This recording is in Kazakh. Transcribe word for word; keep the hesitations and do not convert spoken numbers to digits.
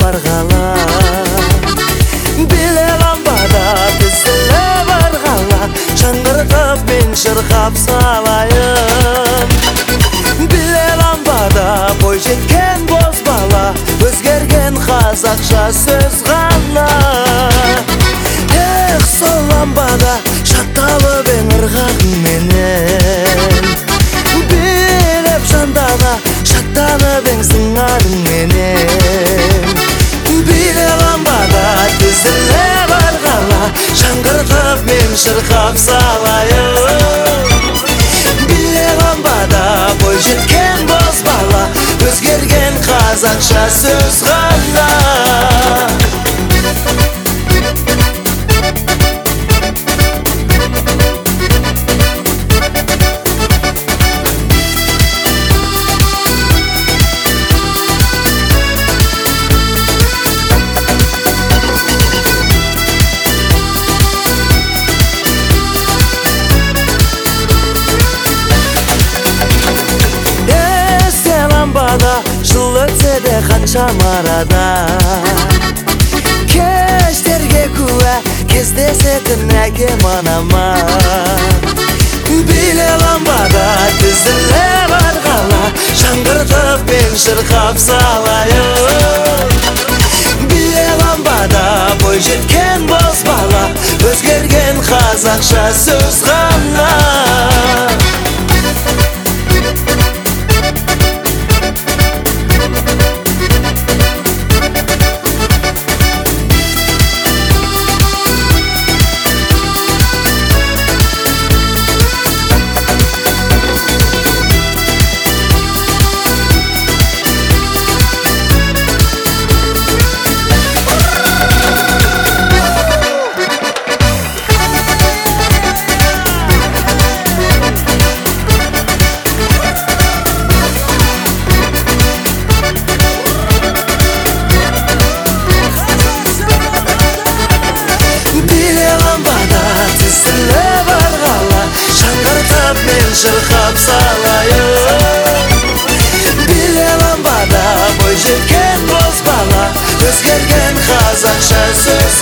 барғала, биле ламбада тізілі барғала, шаңғыртып мен шырқап салайын. Биле ламбада бой жеткен бозбала, өзгерген қазақша сөз ғана. Эх, сол ламбада шатталып ең ырғағың менен, билеп жандана шаттанып ең сыңарың менен. Биле ламбада тізіле барғала, шаңғыртып мен шырқап салайын. Биле ламбада бой жеткен бозбала, өзгерген қазақша сөз ғана. Жыл өтсе де қанша марада, кештерге куә кездесетін әкем анама. Биле ламбада тізіле барғала, шаңғыртып мен шырқап салайын. Биле ламбада бой жеткен бозбала, өзгерген қазақша сөз ғана. Шырқап салайын. Биле ламбада бой жеткен бозбала, өзгерген қазақша сөз